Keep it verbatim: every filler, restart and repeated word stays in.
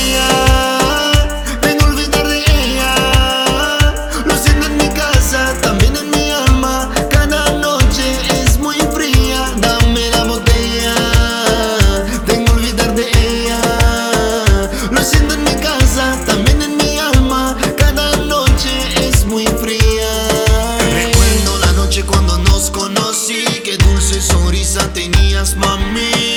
botella. Tengo que olvidar de ella. Lo siento en mi casa, también en mi alma. Cada noche es muy fría. Dame la botella. Tengo que olvidar de ella. Lo siento en mi casa, también en mi alma. Cada noche es muy fría. Recuerdo la noche cuando nos conocí. Qué dulce sonrisa tenías, mami.